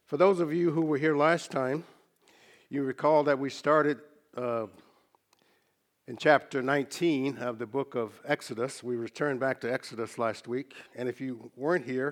For those of you who were here last time, you recall that we started in chapter 19 of the book of Exodus. We returned back to Exodus last week. And if you weren't here,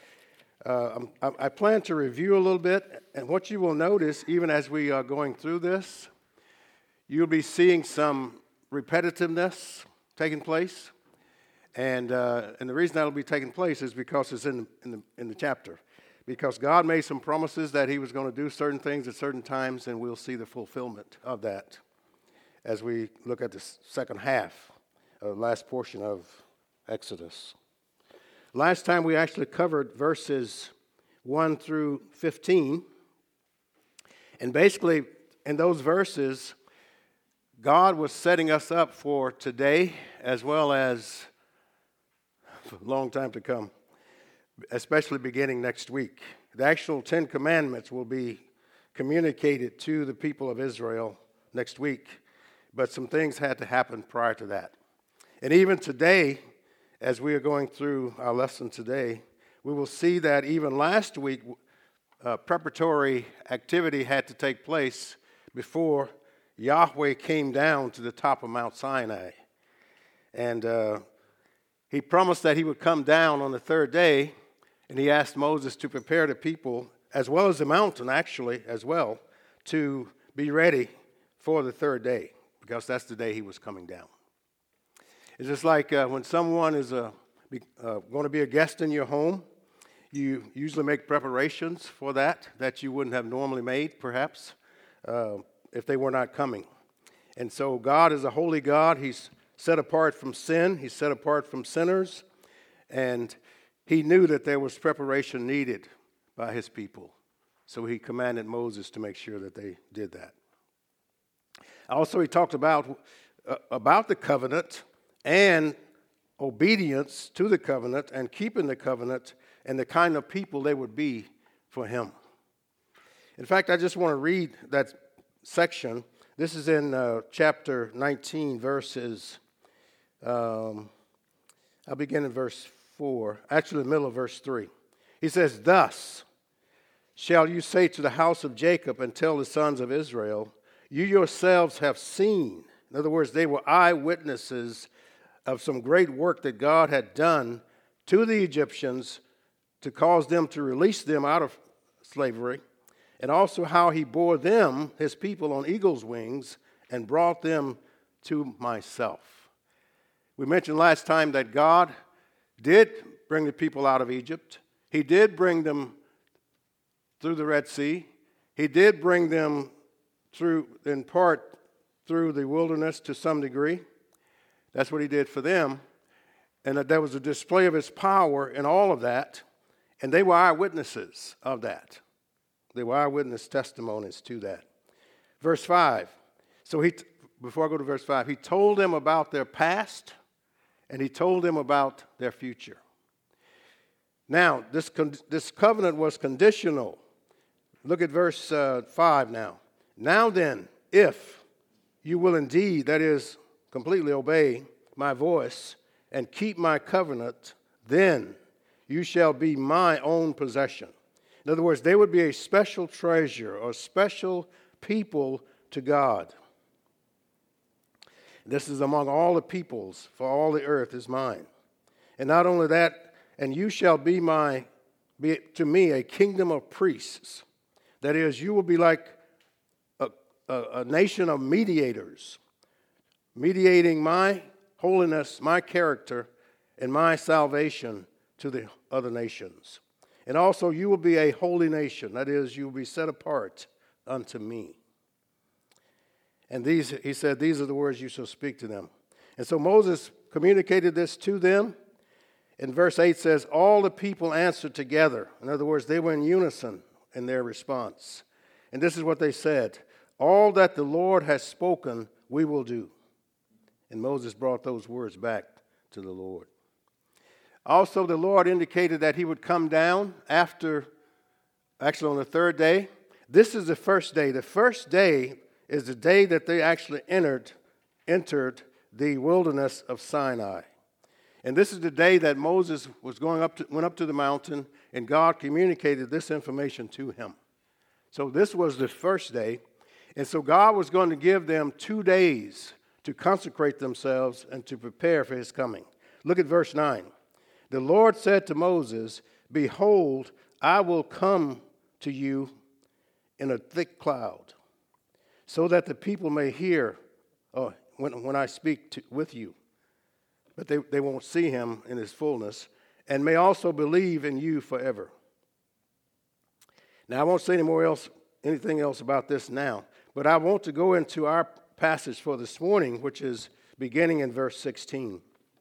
I plan to review a little bit. And what you will notice, even as we are going through this, you'll be seeing some repetitiveness taking place. And the reason that will be taking place is because it's in the chapter. Because God made some promises that he was going to do certain things at certain times, and we'll see the fulfillment of that as we look at the second half, last portion of Exodus. Last time we actually covered verses 1 through 15. And basically, in those verses, God was setting us up for today as well as for a long time to come, especially beginning next week. The actual 10 Commandments will be communicated to the people of Israel next week, but some things had to happen prior to that. And even today, as we are going through our lesson today, we will see that even last week, preparatory activity had to take place before Yahweh came down to the top of Mount Sinai. And he promised that he would come down on the third day, and he asked Moses to prepare the people, as well as the mountain actually, as well, to be ready for the third day, because that's the day he was coming down. It's just like when someone is going to be a guest in your home, you usually make preparations for that you wouldn't have normally made, perhaps, if they were not coming. And so God is a holy God. He's set apart from sin. He's set apart from sinners. And he knew that there was preparation needed by his people. So he commanded Moses to make sure that they did that. Also, he talked about the covenant and obedience to the covenant and keeping the covenant and the kind of people they would be for him. In fact, I just want to read that section. This is in chapter 19, verses, I'll begin in verse 4, actually the middle of verse 3. He says, "Thus shall you say to the house of Jacob and tell the sons of Israel, you yourselves have seen." In other words, they were eyewitnesses of some great work that God had done to the Egyptians to cause them to release them out of slavery, and also how he bore them, his people, on eagle's wings and brought them to myself. We mentioned last time that God did bring the people out of Egypt. He did bring them through the Red Sea. He did bring them through, in part, through the wilderness to some degree. That's what he did for them. And that there was a display of his power in all of that. And they were eyewitnesses of that. They were eyewitness testimonies to that. Verse 5. So before I go to verse 5, he told them about their past and he told them about their future. Now, this covenant was conditional. Look at verse 5 now. "Now then, if you will indeed, that is, completely obey my voice and keep my covenant, then you shall be my own possession." In other words, they would be a special treasure or special people to God. This is among all the peoples, for all the earth is mine. And not only that, and you shall be to me a kingdom of priests. That is, you will be like a nation of mediators, mediating my holiness, my character, and my salvation to the other nations. And also you will be a holy nation. That is, you will be set apart unto me. And he said, these are the words you shall speak to them. And so Moses communicated this to them. And verse 8 says, all the people answered together. In other words, they were in unison in their response. And this is what they said: "All that the Lord has spoken, we will do." And Moses brought those words back to the Lord. Also, the Lord indicated that he would come down on the third day. This is the first day. The first day is the day that they actually entered the wilderness of Sinai. And this is the day that Moses went up to the mountain, and God communicated this information to him. So this was the first day. And so God was going to give them 2 days to consecrate themselves and to prepare for his coming. Look at verse 9. The Lord said to Moses, "Behold, I will come to you in a thick cloud, so that the people may hear when I speak with you. But they won't see him in his fullness, and may also believe in you forever." Now, I won't say anything else about this now, but I want to go into our passage for this morning, which is beginning in verse 16.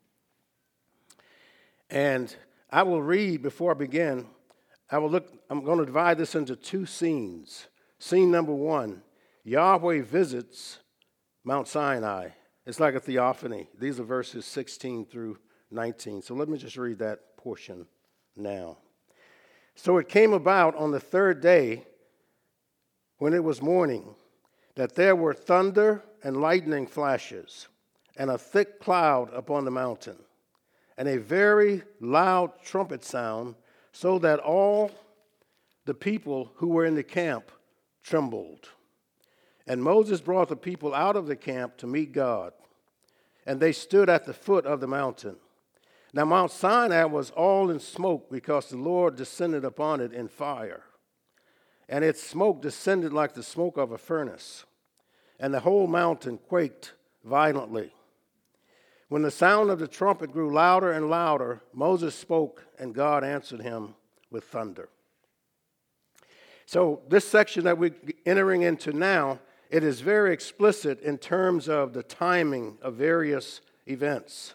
And I will read before I begin. I'm going to divide this into 2 scenes. Scene number 1, Yahweh visits Mount Sinai. It's like a theophany. These are verses 16 through 19. So let me just read that portion now. So it came about on the 3rd day, when it was morning, that there were thunder and lightning flashes, and a thick cloud upon the mountain, and a very loud trumpet sound, so that all the people who were in the camp trembled. And Moses brought the people out of the camp to meet God, and they stood at the foot of the mountain. Now Mount Sinai was all in smoke, because the Lord descended upon it in fire. And its smoke descended like the smoke of a furnace, and the whole mountain quaked violently. When the sound of the trumpet grew louder and louder, Moses spoke, and God answered him with thunder. So this section that we're entering into now, it is very explicit in terms of the timing of various events.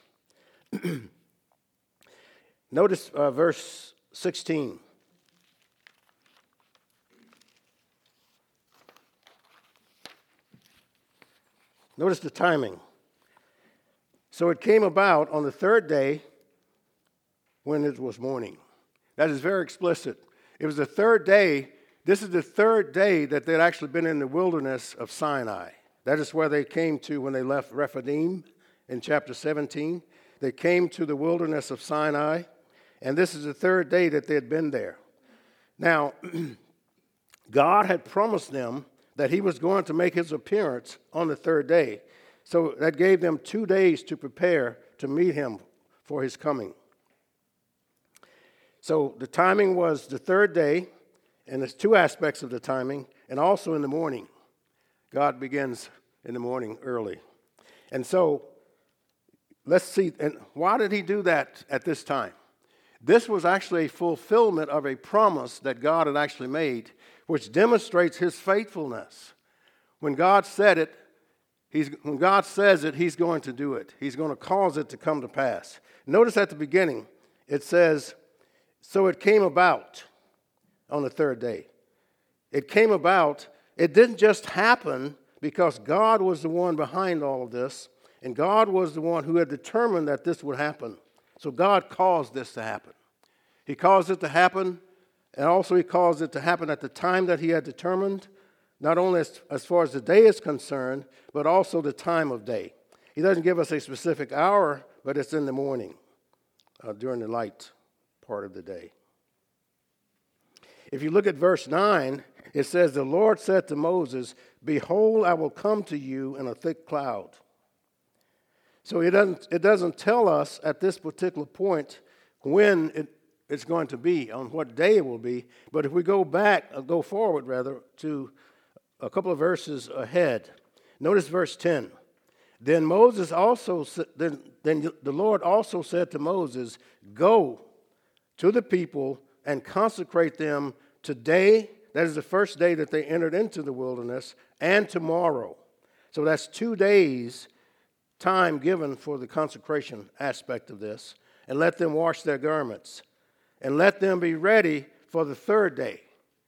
Notice verse 16. Notice the timing. So it came about on the 3rd day when it was morning. That is very explicit. It was the 3rd day. This is the 3rd day that they'd actually been in the wilderness of Sinai. That is where they came to when they left Rephidim in chapter 17. They came to the wilderness of Sinai, and this is the 3rd day that they had been there. Now, God had promised them that he was going to make his appearance on the 3rd day. So that gave them 2 days to prepare to meet him for his coming. So the timing was the 3rd day, and there's 2 aspects of the timing, and also in the morning. God begins in the morning early. And so let's see, and why did he do that at this time? This was actually a fulfillment of a promise that God had actually made, which demonstrates his faithfulness. When God said it, when God says it, he's going to do it. He's going to cause it to come to pass. Notice at the beginning, it says, so it came about on the 3rd day. It came about. It didn't just happen because God was the one behind all of this, and God was the one who had determined that this would happen. So God caused this to happen. He caused it to happen, and also he caused it to happen at the time that he had determined, not only as far as the day is concerned, but also the time of day. He doesn't give us a specific hour, but it's in the morning, during the light part of the day. If you look at verse 9, it says, the Lord said to Moses, "Behold, I will come to you in a thick cloud." So it doesn't tell us at this particular point when it's going to be, on what day it will be. But if we go forward to a couple of verses ahead, notice verse 10. Then the Lord also said to Moses, "Go to the people and consecrate them today," that is the first day that they entered into the wilderness, "and tomorrow." So that's 2 days time given for the consecration aspect of this. "And let them wash their garments, and let them be ready for the 3rd day."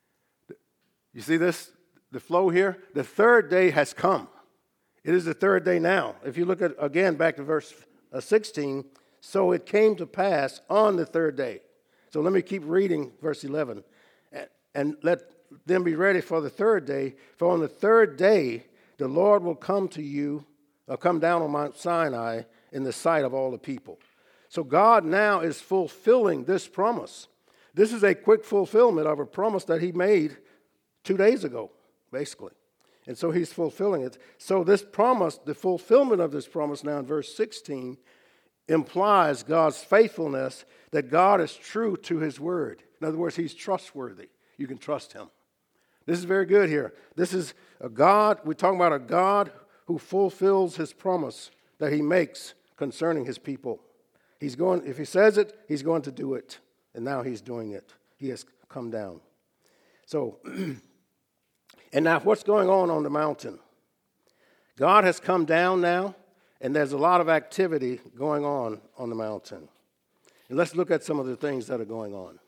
You see this, the flow here? The 3rd day has come. It is the 3rd day now. If you look at, again, back to verse 16, so it came to pass on the 3rd day. So let me keep reading verse 11. "And let them be ready for the 3rd day, for on the 3rd day the Lord will come down on Mount Sinai in the sight of all the people." So God now is fulfilling this promise. This is a quick fulfillment of a promise that he made 2 days ago, basically. And so he's fulfilling it. So this promise, the fulfillment of this promise now in verse 16, implies God's faithfulness, that God is true to his word. In other words, he's trustworthy. You can trust him. This is very good here. This is a God, we're talking about a God who fulfills his promise that he makes concerning his people. He's going, if he says it, he's going to do it. And now he's doing it. He has come down. So, and now what's going on the mountain? God has come down now, and there's a lot of activity going on the mountain. And let's look at some of the things that are going on.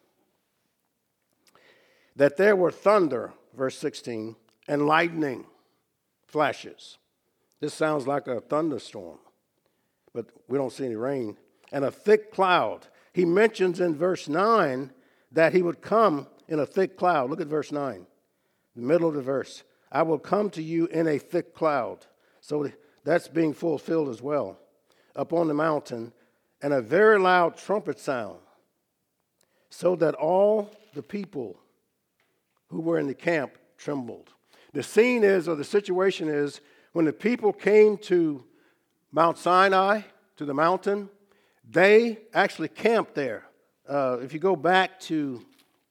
That there were thunder, verse 16, and lightning flashes. This sounds like a thunderstorm, but we don't see any rain. And a thick cloud. He mentions in verse 9 that he would come in a thick cloud. Look at verse 9, the middle of the verse. I will come to you in a thick cloud. So that's being fulfilled as well. Up on the mountain, and a very loud trumpet sound, so that all the people who were in the camp trembled. The scene is, or the situation is, when the people came to Mount Sinai, to the mountain, they actually camped there. If you go back to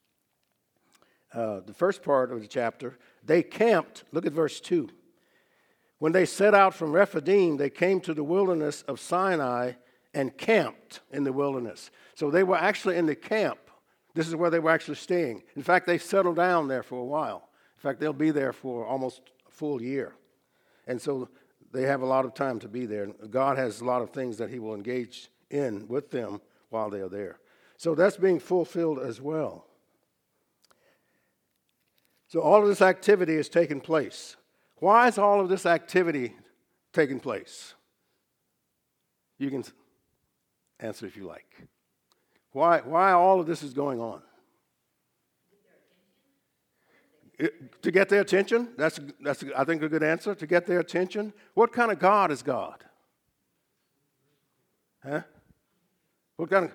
the first part of the chapter, they camped. Look at verse 2. When they set out from Rephidim, they came to the wilderness of Sinai and camped in the wilderness. So they were actually in the camp. This is where they were actually staying. In fact, they settled down there for a while. In fact, they'll be there for almost a full year. And so they have a lot of time to be there. God has a lot of things that he will engage in with them while they are there. So that's being fulfilled as well. So all of this activity is taking place. Why is all of this activity taking place? You can answer if you like. Why all of this is going on? To get their attention? That's I think, a good answer. To get their attention. What kind of God is God? Huh? What kind of?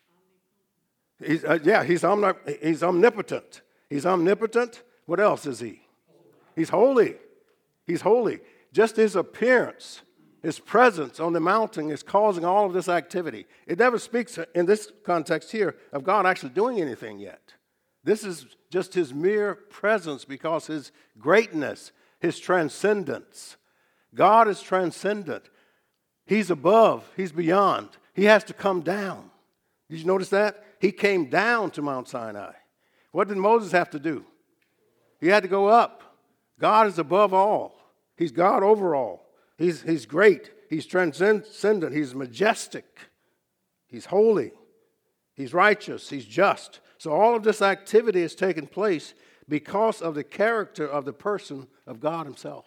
He's omnipotent. He's omnipotent. What else is he? He's holy. He's holy. Just his appearance, his presence on the mountain is causing all of this activity. It never speaks in this context here of God actually doing anything yet. This is just his mere presence because his greatness, his transcendence. God is transcendent. He's above. He's beyond. He has to come down. Did you notice that? He came down to Mount Sinai. What did Moses have to do? He had to go up. God is above all. He's God over all. He's great. He's transcendent. He's majestic. He's holy. He's righteous. He's just. So all of this activity is taking place because of the character of the person of God himself.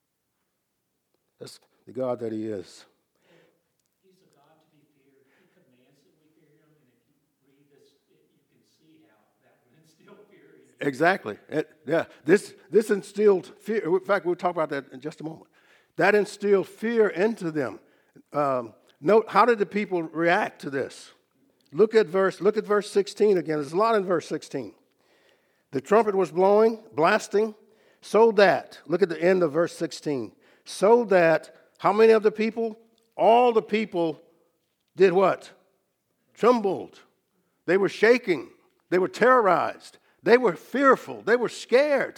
That's the God that he is. He's a God to be feared. He commands that we fear him. And if you read this, you can see how that would instill fear in you. Exactly. This instilled fear. In fact, we'll talk about that in just a moment. That instilled fear into them. Note, how did the people react to this? Look at verse 16 again. There's a lot in verse 16. The trumpet was blasting, so that, look at the end of verse 16, so that, how many of the people? All the people did what? Trembled. They were shaking. They were terrorized. They were fearful. They were scared.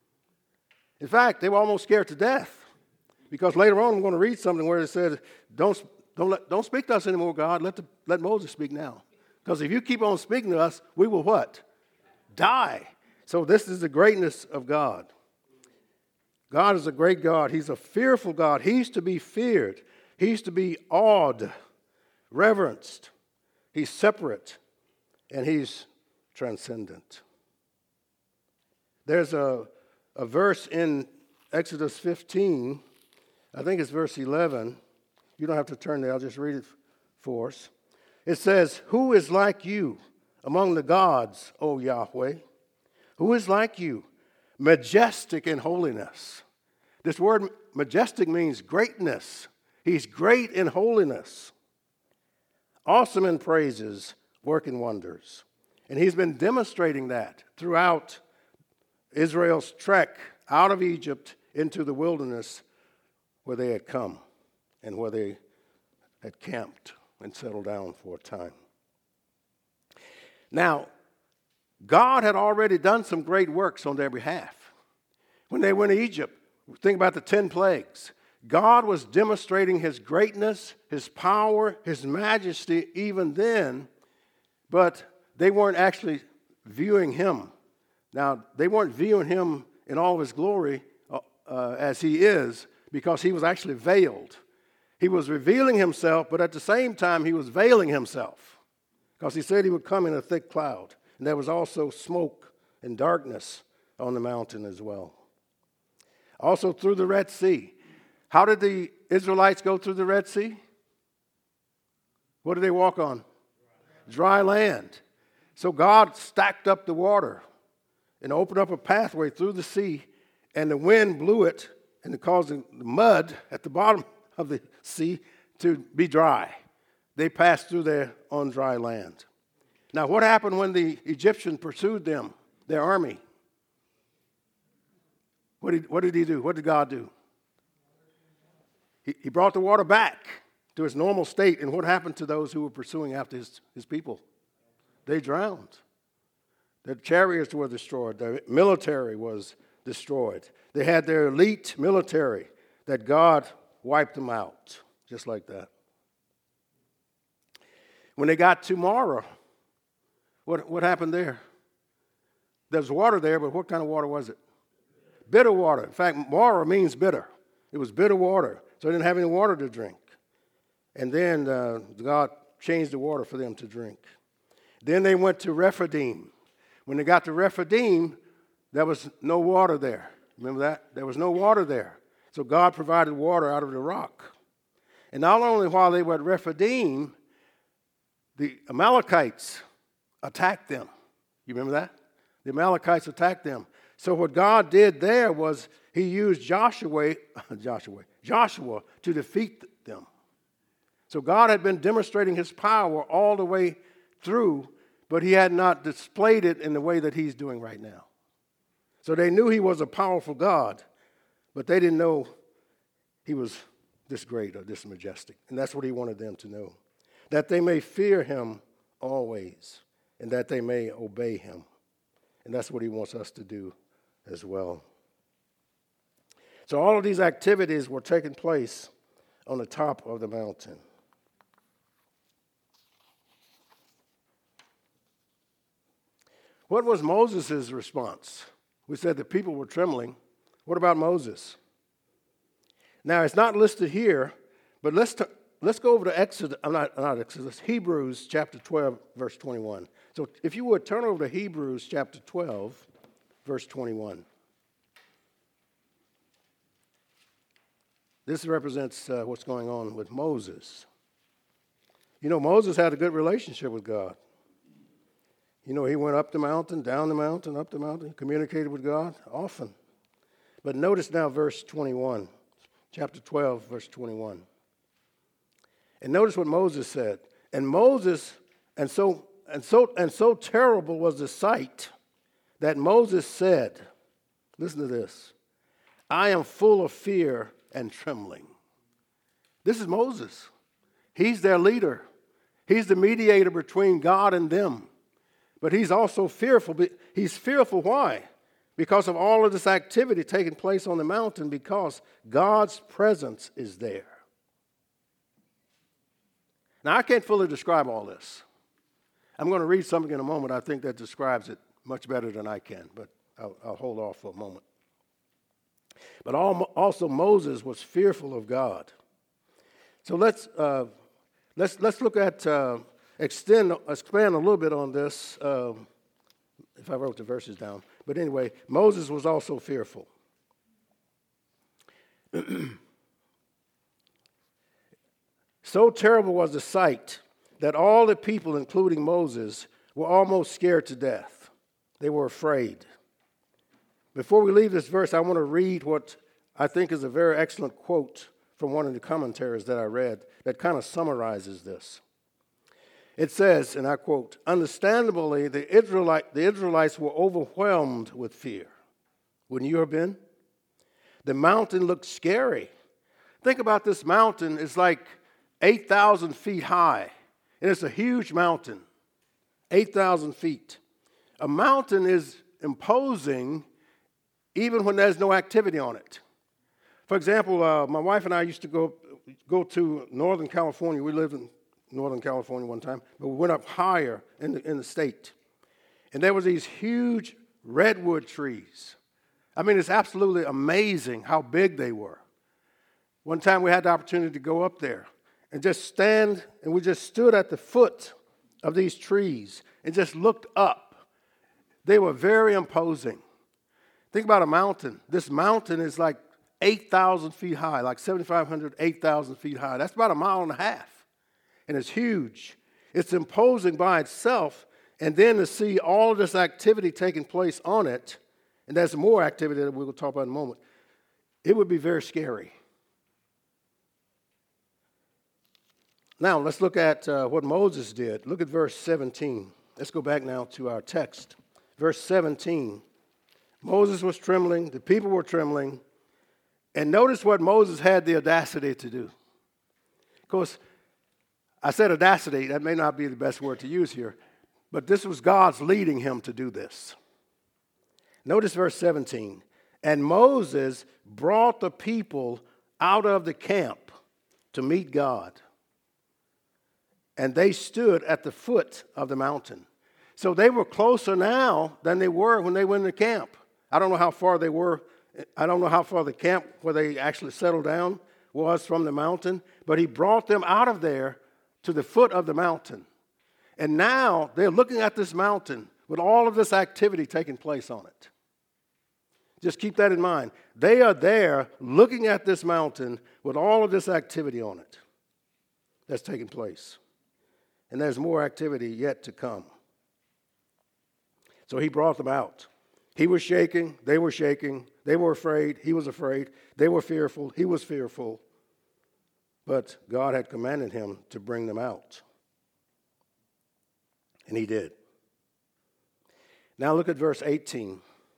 In fact, they were almost scared to death. Because later on, I'm going to read something where it said, don't speak to us anymore, God. Let Moses speak now. Because if you keep on speaking to us, we will what? Die. So this is the greatness of God. God is a great God. He's a fearful God. He's to be feared. He's to be awed, reverenced. He's separate, and he's transcendent. There's a verse in Exodus 15, I think it's verse 11. You don't have to turn there. I'll just read it for us. It says, "Who is like you among the gods, O Yahweh? Who is like you, majestic in holiness?" This word majestic means greatness. He's great in holiness. Awesome in praises, working wonders. And he's been demonstrating that throughout Israel's trek out of Egypt into the wilderness where they had come and where they had camped and settled down for a time. Now, God had already done some great works on their behalf. When they went to Egypt, think about the 10 plagues. God was demonstrating his greatness, his power, his majesty even then, but they weren't actually viewing him. Now, they weren't viewing him in all of his glory as he is, because he was actually veiled. He was revealing himself, but at the same time, he was veiling himself, because he said he would come in a thick cloud. And there was also smoke and darkness on the mountain as well. Also through the Red Sea. How did the Israelites go through the Red Sea? What did they walk on? Dry land. So God stacked up the water and opened up a pathway through the sea, and the wind blew it, and it caused the mud at the bottom of the sea to be dry. They passed through there on dry land. Now, what happened when the Egyptians pursued them, their army? What did he do? What did God do? He brought the water back to its normal state. And what happened to those who were pursuing after his people? They drowned. Their chariots were destroyed. Their military was destroyed. They had their elite military that God wiped them out, just like that. When they got to Marah, what happened there? There's water there, but what kind of water was it? Bitter water. In fact, Marah means bitter. It was bitter water, so they didn't have any water to drink. And then God changed the water for them to drink. Then they went to Rephidim. When they got to Rephidim, there was no water there. Remember that? There was no water there. So God provided water out of the rock. And not only while they were at Rephidim, the Amalekites attacked them. You remember that? The Amalekites attacked them. So what God did there was he used Joshua to defeat them. So God had been demonstrating his power all the way through, but he had not displayed it in the way that he's doing right now. So they knew he was a powerful God, but they didn't know he was this great or this majestic. And that's what he wanted them to know. That they may fear him always, and that they may obey him. And that's what he wants us to do as well. So all of these activities were taking place on the top of the mountain. What was Moses' response? We said the people were trembling. What about Moses? Now, it's not listed here, but let's go over to Hebrews chapter 12, verse 21. So if you would, turn over to Hebrews chapter 12, verse 21. This represents what's going on with Moses. You know, Moses had a good relationship with God. You know, he went up the mountain, down the mountain, up the mountain, communicated with God often. But notice now verse 21, chapter 12, verse 21. And notice what Moses said. And so terrible was the sight that Moses said, listen to this, I am full of fear and trembling. This is Moses. He's their leader. He's the mediator between God and them. But he's also fearful. He's fearful. Why? Because of all of this activity taking place on the mountain, because God's presence is there. Now, I can't fully describe all this. I'm going to read something in a moment I think that describes it much better than I can, but I'll hold off for a moment. But also Moses was fearful of God. So let's look at expand a little bit on this. If I wrote the verses down, but anyway, Moses was also fearful. So terrible was the sight that all the people, including Moses, were almost scared to death. They were afraid. Before we leave this verse, I want to read what I think is a very excellent quote from one of the commentaries that I read that kind of summarizes this. It says, and I quote, understandably, the Israelites were overwhelmed with fear. Wouldn't you have been? The mountain looked scary. Think about this mountain. It's like 8,000 feet high, and it's a huge mountain, 8,000 feet. A mountain is imposing even when there's no activity on it. For example, my wife and I used to go to Northern California. We lived in Northern California one time, but we went up higher in the state. And there was these huge redwood trees. I mean, it's absolutely amazing how big they were. One time we had the opportunity to go up there and just stand, and we just stood at the foot of these trees and just looked up. They were very imposing. Think about a mountain. This mountain is like 8,000 feet high, like 7,500, 8,000 feet high. That's about a mile and a half, and it's huge. It's imposing by itself, and then to see all of this activity taking place on it, and there's more activity that we'll talk about in a moment, it would be very scary. Now, let's look at what Moses did. Look at verse 17. Let's go back now to our text. Verse 17. Moses was trembling. The people were trembling. And notice what Moses had the audacity to do. Of course, I said audacity. That may not be the best word to use here. But this was God's leading him to do this. Notice verse 17. And Moses brought the people out of the camp to meet God. And they stood at the foot of the mountain. So they were closer now than they were when they went in the camp. I don't know how far they were. I don't know how far the camp where they actually settled down was from the mountain. But he brought them out of there to the foot of the mountain. And now they're looking at this mountain with all of this activity taking place on it. Just keep that in mind. They are there looking at this mountain with all of this activity on it that's taking place. And there's more activity yet to come. So he brought them out. He was shaking. They were shaking. They were afraid. He was afraid. They were fearful. He was fearful. But God had commanded him to bring them out. And he did. Now look at verse 18.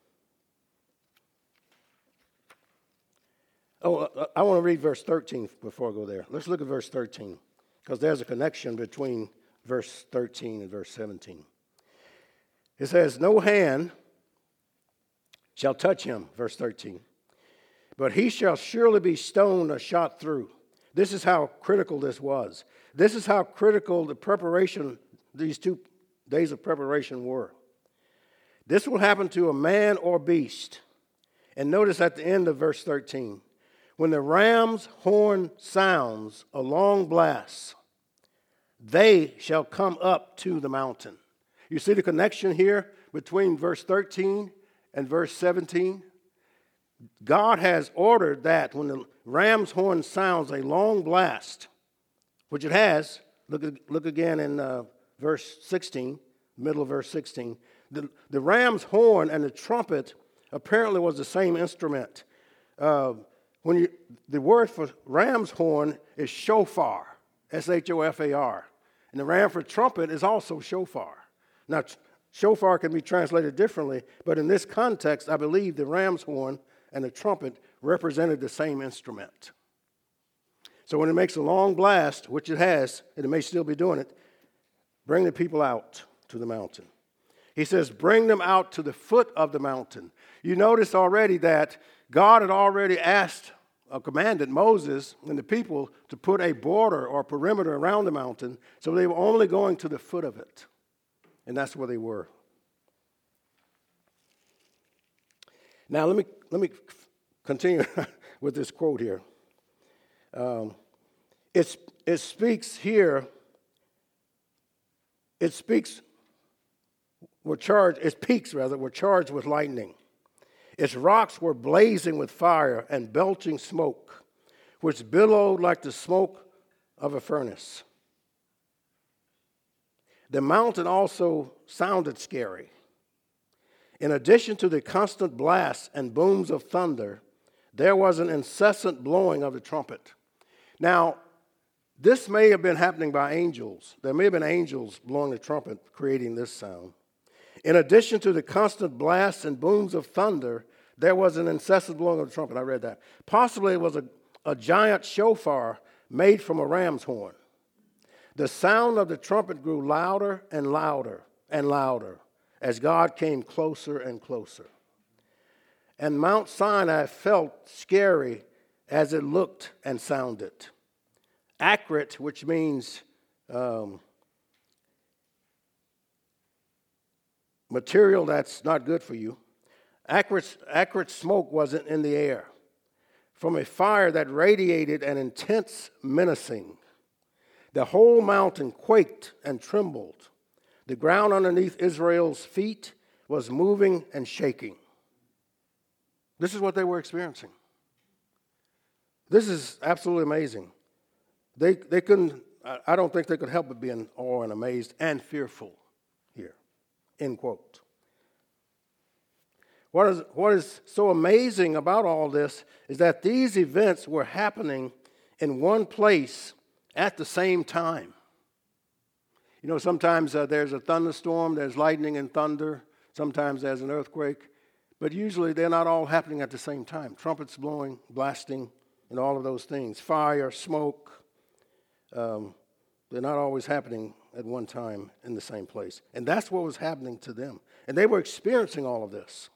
Oh, I want to read verse 13 before I go there. Let's look at verse 13, because there's a connection between verse 13 and verse 17. It says, no hand shall touch him, verse 13, but he shall surely be stoned or shot through. This is how critical this was. This is how critical the preparation, these 2 days of preparation were. This will happen to a man or beast. And notice at the end of verse 13, when the ram's horn sounds a long blast, they shall come up to the mountain. You see the connection here between verse 13 and verse 17? God has ordered that when the ram's horn sounds a long blast, which it has, look again in verse 16, middle of verse 16. The ram's horn and the trumpet apparently was the same instrument. The word for ram's horn is shofar, S-H-O-F-A-R. And the ram for trumpet is also shofar. Now, shofar can be translated differently, but in this context, I believe the ram's horn and the trumpet represented the same instrument. So when it makes a long blast, which it has, and it may still be doing it, bring the people out to the mountain. He says, bring them out to the foot of the mountain. You notice already that God had already commanded Moses and the people to put a border or perimeter around the mountain, so they were only going to the foot of it. And that's where they were. Now let me continue with this quote here. It speaks here. Its peaks were charged with lightning. Its rocks were blazing with fire and belching smoke, which billowed like the smoke of a furnace. The mountain also sounded scary. In addition to the constant blasts and booms of thunder, there was an incessant blowing of the trumpet. Now, this may have been happening by angels. There may have been angels blowing the trumpet, creating this sound. In addition to the constant blasts and booms of thunder, there was an incessant blowing of the trumpet. I read that. Possibly it was a giant shofar made from a ram's horn. The sound of the trumpet grew louder and louder and louder as God came closer and closer. And Mount Sinai felt scary as it looked and sounded. Acrid, which means material that's not good for you. Acrid smoke wasn't in the air from a fire that radiated an intense menacing. The whole mountain quaked and trembled. The ground underneath Israel's feet was moving and shaking. This is what they were experiencing. This is absolutely amazing. They couldn't, I don't think they could help but be in awe and amazed and fearful here, end quote. What is so amazing about all this is that these events were happening in one place at the same time. You know, sometimes there's a thunderstorm, there's lightning and thunder, sometimes there's an earthquake, but usually they're not all happening at the same time. Trumpets blowing, blasting, and all of those things. Fire, smoke, they're not always happening at one time in the same place. And that's what was happening to them. And they were experiencing all of this.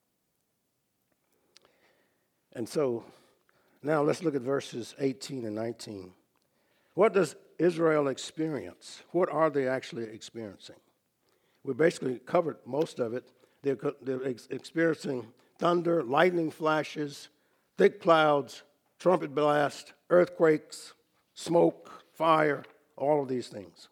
And so now let's look at verses 18 and 19. What does Israel experience? What are they actually experiencing? We basically covered most of it. They're experiencing thunder, lightning flashes, thick clouds, trumpet blast, earthquakes, smoke, fire, all of these things.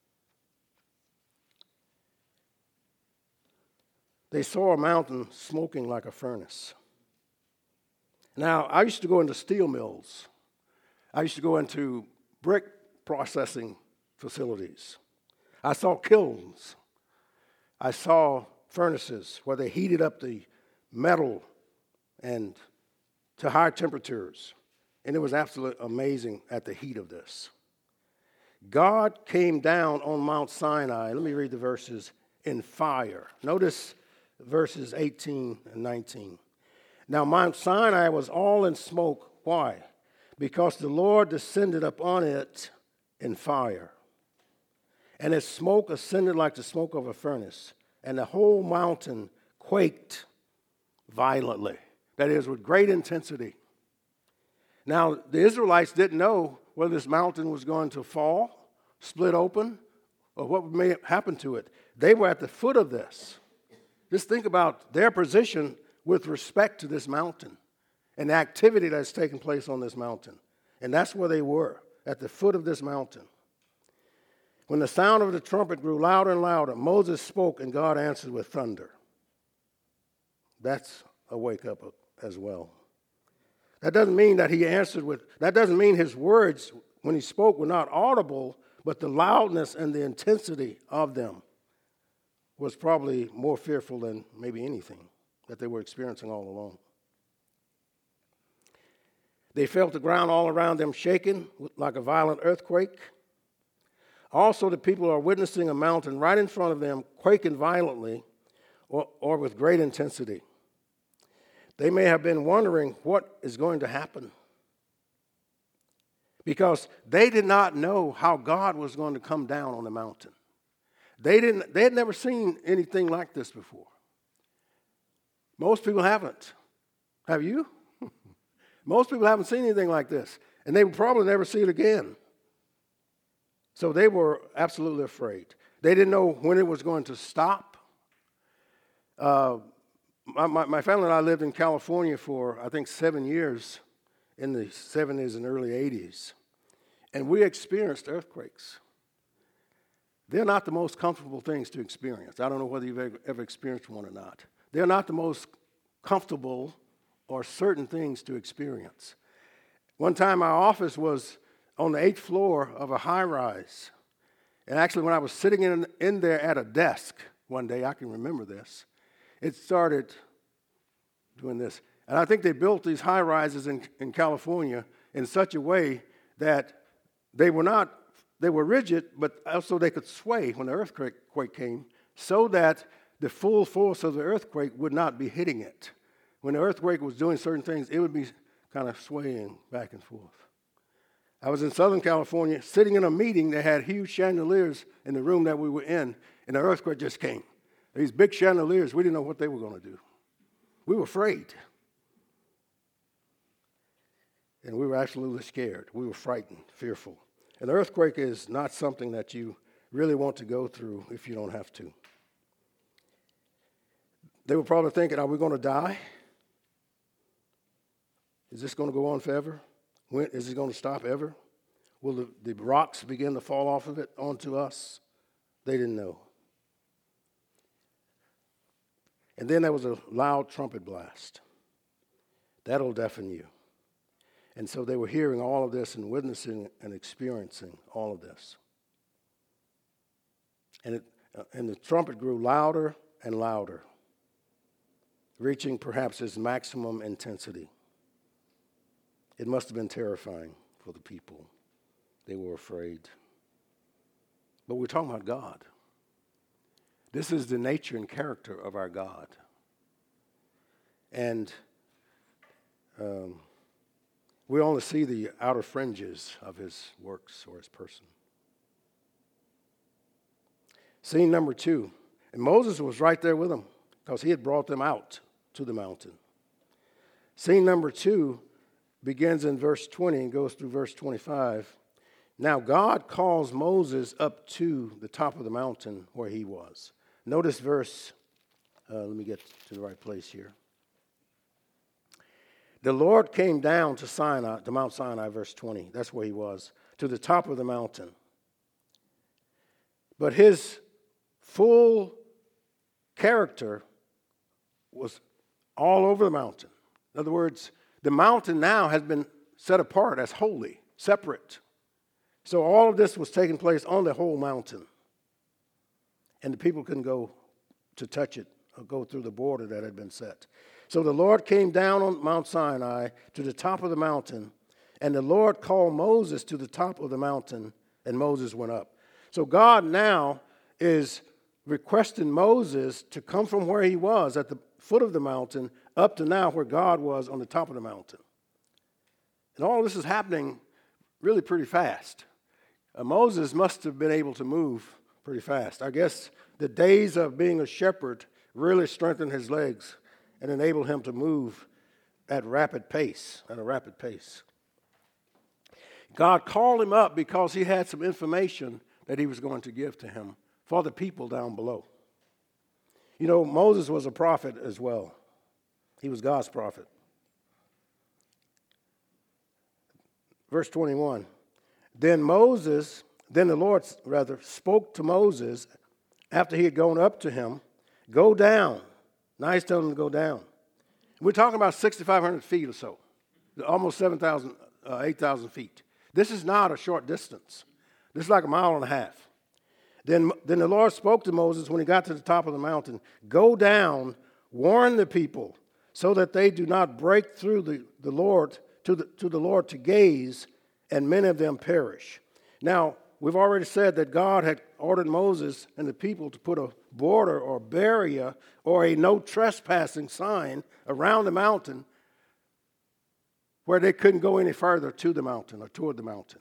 They saw a mountain smoking like a furnace. Now, I used to go into steel mills. I used to go into brick processing facilities. I saw kilns. I saw furnaces where they heated up the metal and to high temperatures. And it was absolutely amazing at the heat of this. God came down on Mount Sinai. Let me read the verses in fire. Notice verses 18 and 19. Now Mount Sinai was all in smoke. Why? Because the Lord descended upon it in fire. And its smoke ascended like the smoke of a furnace. And the whole mountain quaked violently. That is, with great intensity. Now, the Israelites didn't know whether this mountain was going to fall, split open, or what may happen to it. They were at the foot of this. Just think about their position with respect to this mountain and the activity that's taking place on this mountain. And that's where they were, at the foot of this mountain. When the sound of the trumpet grew louder and louder, Moses spoke and God answered with thunder. That's a wake-up as well. That doesn't mean that that doesn't mean his words when he spoke were not audible, but the loudness and the intensity of them was probably more fearful than maybe anything that they were experiencing all along. They felt the ground all around them shaking like a violent earthquake. Also, the people are witnessing a mountain right in front of them quaking violently or with great intensity. They may have been wondering what is going to happen because they did not know how God was going to come down on the mountain. They had never seen anything like this before. Most people haven't. Have you? Most people haven't seen anything like this, and they will probably never see it again. So they were absolutely afraid. They didn't know when it was going to stop. My family and I lived in California for, I think, 7 years in the 70s and early 80s, and we experienced earthquakes. They're not the most comfortable things to experience. I don't know whether you've ever experienced one or not. They're not the most comfortable or certain things to experience. One time our office was on the 8th floor of a high-rise. And actually when I was sitting in there at a desk one day, I can remember this, it started doing this. And I think they built these high-rises in California in such a way that they were rigid, but also they could sway when the earthquake came so that the full force of the earthquake would not be hitting it. when the earthquake was doing certain things, it would be kind of swaying back and forth. I was in Southern California sitting in a meeting that had huge chandeliers in the room that we were in, and the earthquake just came. These big chandeliers, we didn't know what they were going to do. We were afraid. And we were absolutely scared. We were frightened, fearful. An earthquake is not something that you really want to go through if you don't have to. They were probably thinking, are we going to die? Is this going to go on forever? When is it going to stop ever? Will the rocks begin to fall off of it onto us? They didn't know. And then there was a loud trumpet blast. That'll deafen you. And so they were hearing all of this and witnessing and experiencing all of this. And the trumpet grew louder and louder, reaching perhaps its maximum intensity. It must have been terrifying for the people. They were afraid. But we're talking about God. This is the nature and character of our God. And we only see the outer fringes of his works or his person. Scene number 2. And Moses was right there with them because he had brought them out to the mountain. Scene number 2 begins in verse 20 and goes through verse 25. Now God calls Moses up to the top of the mountain where he was. Notice verse, let me get to the right place here. The Lord came down to Sinai, to Mount Sinai, verse 20. That's where he was, to the top of the mountain. But his full character was all over the mountain. In other words, the mountain now has been set apart as holy, separate. So all of this was taking place on the whole mountain. And the people couldn't go to touch it or go through the border that had been set. So the Lord came down on Mount Sinai to the top of the mountain, and the Lord called Moses to the top of the mountain, and Moses went up. So God now is requesting Moses to come from where he was at the foot of the mountain up to now where God was on the top of the mountain. And all this is happening really pretty fast. Moses must have been able to move pretty fast. I guess the days of being a shepherd really strengthened his legs and enabled him to move at a rapid pace. God called him up because he had some information that he was going to give to him for the people down below. You know, Moses was a prophet as well. He was God's prophet. Verse 21. Then the Lord spoke to Moses after he had gone up to him, go down. Now he's telling him to go down. We're talking about 6,500 feet or so, almost 8,000 feet. This is not a short distance. This is like a mile and a half. Then the Lord spoke to Moses when he got to the top of the mountain, go down, warn the people, so that they do not break through the Lord to the Lord to gaze, and many of them perish. Now, we've already said that God had ordered Moses and the people to put a border or barrier or a no trespassing sign around the mountain where they couldn't go any further to the mountain or toward the mountain.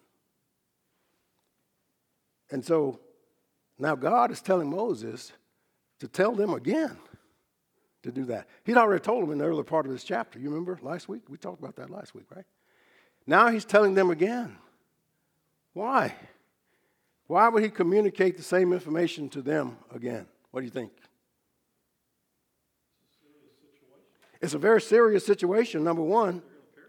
And so now God is telling Moses to tell them again to do that. He'd already told them in the earlier part of this chapter. You remember last week? We talked about that last week, right? Now he's telling them again. Why? Why would he communicate the same information to them again? What do you think? It's a very serious situation, number one.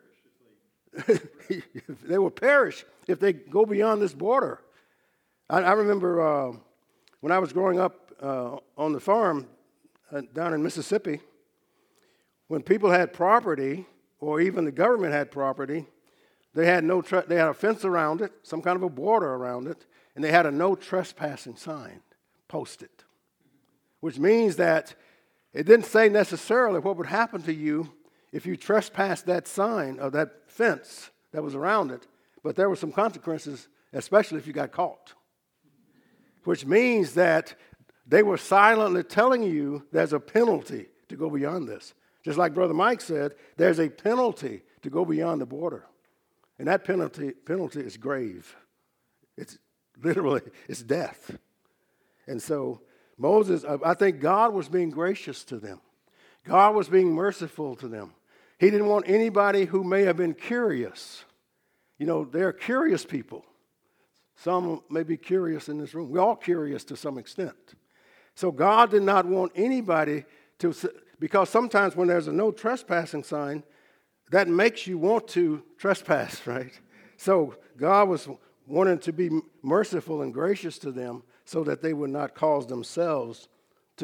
They will perish if they go beyond this border. I remember when I was growing up on the farm down in Mississippi, when people had property, or even the government had property, they had they had a fence around it, some kind of a border around it, and they had a no trespassing sign posted, which means that it didn't say necessarily what would happen to you if you trespassed that sign or that fence that was around it, but there were some consequences, especially if you got caught, which means that they were silently telling you there's a penalty to go beyond this. Just like Brother Mike said, there's a penalty to go beyond the border. And that penalty is grave. It's literally, it's death. And so Moses, I think God was being gracious to them. God was being merciful to them. He didn't want anybody who may have been curious. You know, they're curious people. Some may be curious in this room. We're all curious to some extent. So God did not want anybody to, because sometimes when there's a no trespassing sign, that makes you want to trespass, right? So God was wanting to be merciful and gracious to them so that they would not cause themselves to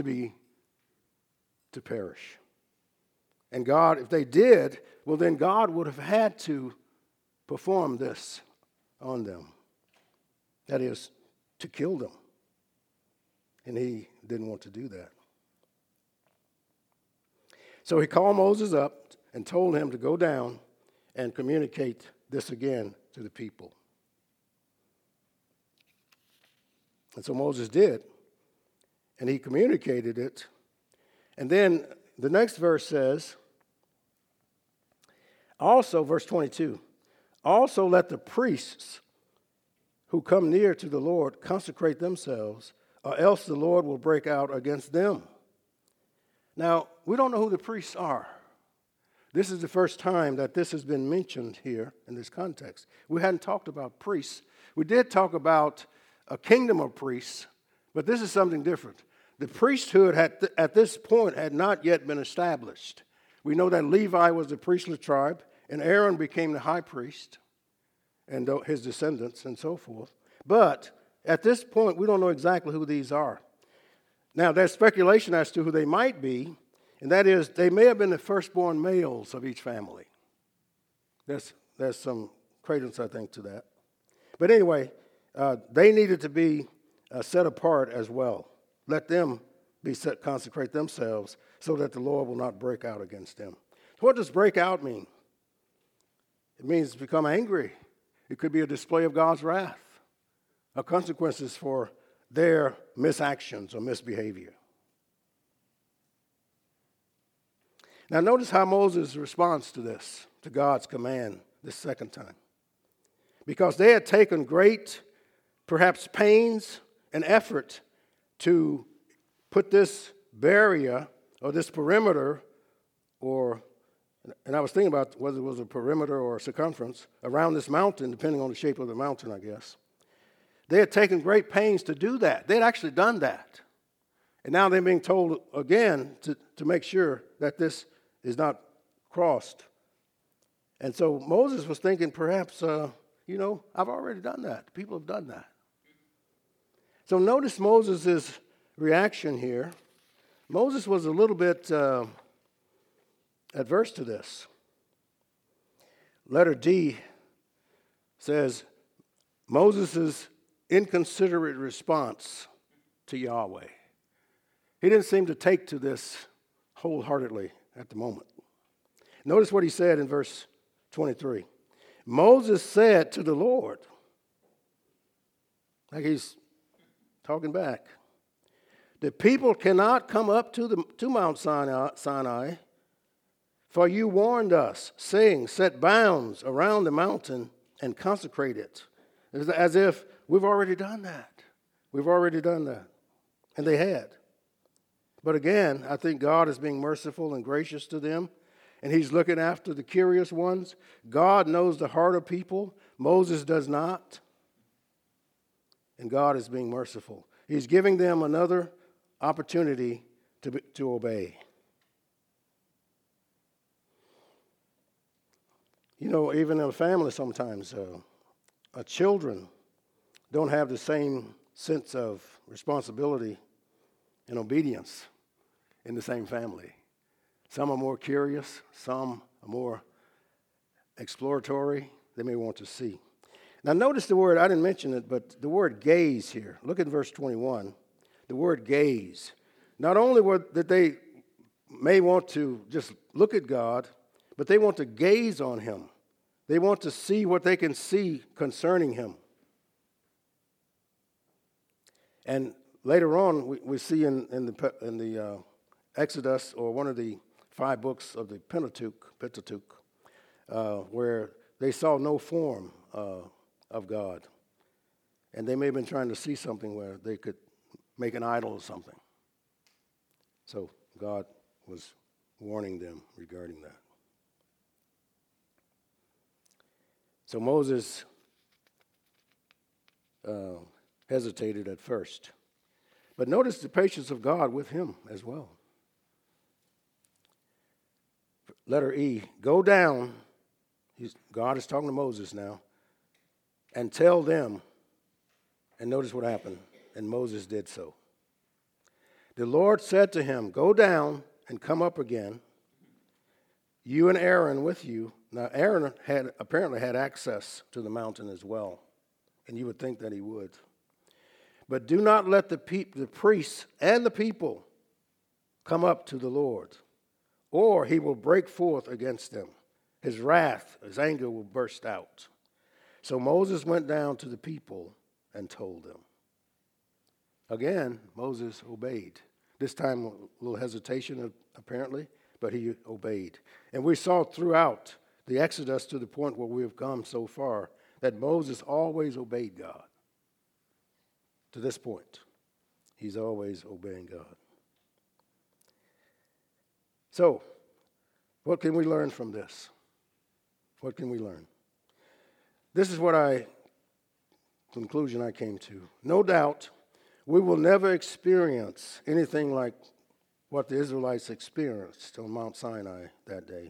perish. And God, if they did, well, then God would have had to perform this on them. That is, to kill them. And he didn't want to do that. So he called Moses up and told him to go down and communicate this again to the people. And so Moses did, and he communicated it. And then the next verse says, also, verse 22, also let the priests who come near to the Lord consecrate themselves, or else the Lord will break out against them. Now, we don't know who the priests are. This is the first time that this has been mentioned here in this context. We hadn't talked about priests. We did talk about a kingdom of priests, but this is something different. The priesthood at this point had not yet been established. We know that Levi was the priestly tribe, and Aaron became the high priest, and his descendants and so forth. But at this point, we don't know exactly who these are. Now, there's speculation as to who they might be, and that is they may have been the firstborn males of each family. There's some credence, I think, to that. But anyway, they needed to be set apart as well. Let them consecrate themselves so that the Lord will not break out against them. So what does break out mean? It means to become angry. It could be a display of God's wrath, or consequences for their misactions or misbehavior. Now notice how Moses responds to this, to God's command, this second time. Because they had taken great, perhaps pains and effort to put this barrier or this perimeter, and I was thinking about whether it was a perimeter or a circumference around this mountain, depending on the shape of the mountain, I guess. They had taken great pains to do that. They had actually done that. And now they're being told again to make sure that this is not crossed. And so Moses was thinking, perhaps, I've already done that. People have done that. So notice Moses' reaction here. Moses was a little bit adverse to this. Letter D says, Moses' inconsiderate response to Yahweh. He didn't seem to take to this wholeheartedly at the moment. Notice what he said in verse 23. Moses said to the Lord, like he's talking back, the people cannot come up to Mount Sinai, for you warned us, saying, set bounds around the mountain and consecrate it. It's as if we've already done that. We've already done that. And they had. But again, I think God is being merciful and gracious to them, and he's looking after the curious ones. God knows the heart of people. Moses does not. And God is being merciful. He's giving them another opportunity to obey. You know, even in a family sometimes, children don't have the same sense of responsibility and obedience in the same family. Some are more curious, some are more exploratory. They may want to see. Now notice the word, I didn't mention it, but the word gaze here. Look at verse 21. The word gaze. Not only that they may want to just look at God, but they want to gaze on him. They want to see what they can see concerning him. And later on, we see in the Exodus, or one of the 5 books of the Pentateuch, where they saw no form of God. And they may have been trying to see something where they could make an idol or something. So God was warning them regarding that. So Moses hesitated at first. But notice the patience of God with him as well. Letter E, go down. God is talking to Moses now. And tell them. And notice what happened. And Moses did so. The Lord said to him, go down and come up again, you and Aaron with you. Now, Aaron apparently had access to the mountain as well. And you would think that he would. But do not let the priests and the people come up to the Lord, or he will break forth against them. His wrath, his anger will burst out. So Moses went down to the people and told them. Again, Moses obeyed. This time, a little hesitation apparently, but he obeyed. And we saw throughout the Exodus to the point where we have come so far that Moses always obeyed God. To this point, he's always obeying God. So, what can we learn from this? What can we learn? This is conclusion I came to. No doubt, we will never experience anything like what the Israelites experienced on Mount Sinai that day.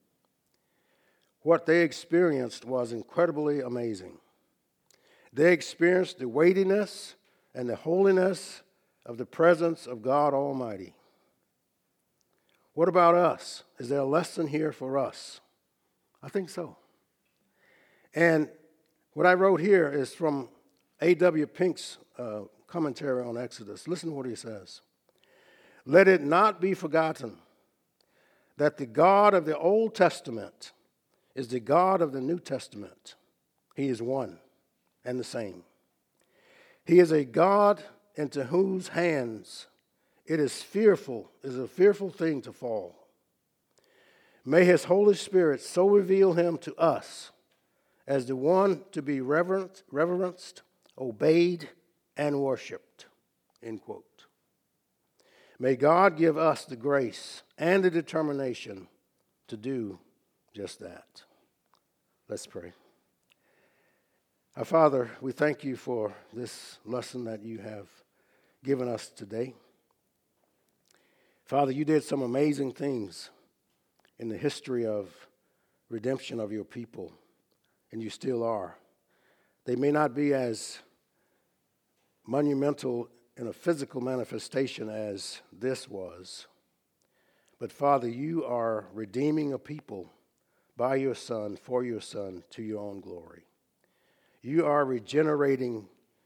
What they experienced was incredibly amazing. They experienced the weightiness and the holiness of the presence of God Almighty. What about us? Is there a lesson here for us? I think so. And what I wrote here is from A.W. Pink's commentary on Exodus. Listen to what he says. Let it not be forgotten that the God of the Old Testament is the God of the New Testament. He is one and the same. He is a God into whose hands it is a fearful thing to fall. May his Holy Spirit so reveal him to us as the one to be reverenced, obeyed, and worshiped. End quote. May God give us the grace and the determination to do just that. Let's pray. Our Father, we thank you for this lesson that you have given us today. Father, you did some amazing things in the history of redemption of your people, and you still are. They may not be as monumental in a physical manifestation as this was, but Father, you are redeeming a people by your Son, for your Son, to your own glory. You are regenerating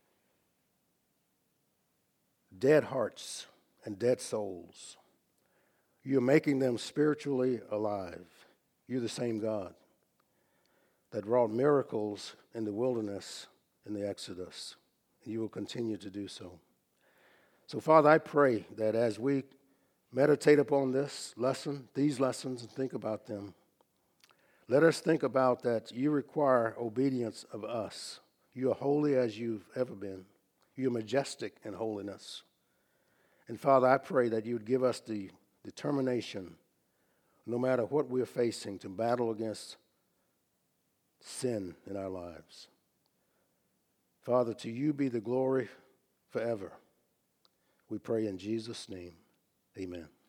dead hearts and dead souls. You're making them spiritually alive. You're the same God that wrought miracles in the wilderness in the Exodus, and you will continue to do so. So, Father, I pray that as we meditate upon this lesson, these lessons, and think about them, let us think about that you require obedience of us. You are holy as you've ever been. You're majestic in holiness. And Father, I pray that you would give us the determination, no matter what we're facing, to battle against sin in our lives. Father, to you be the glory forever. We pray in Jesus' name. Amen.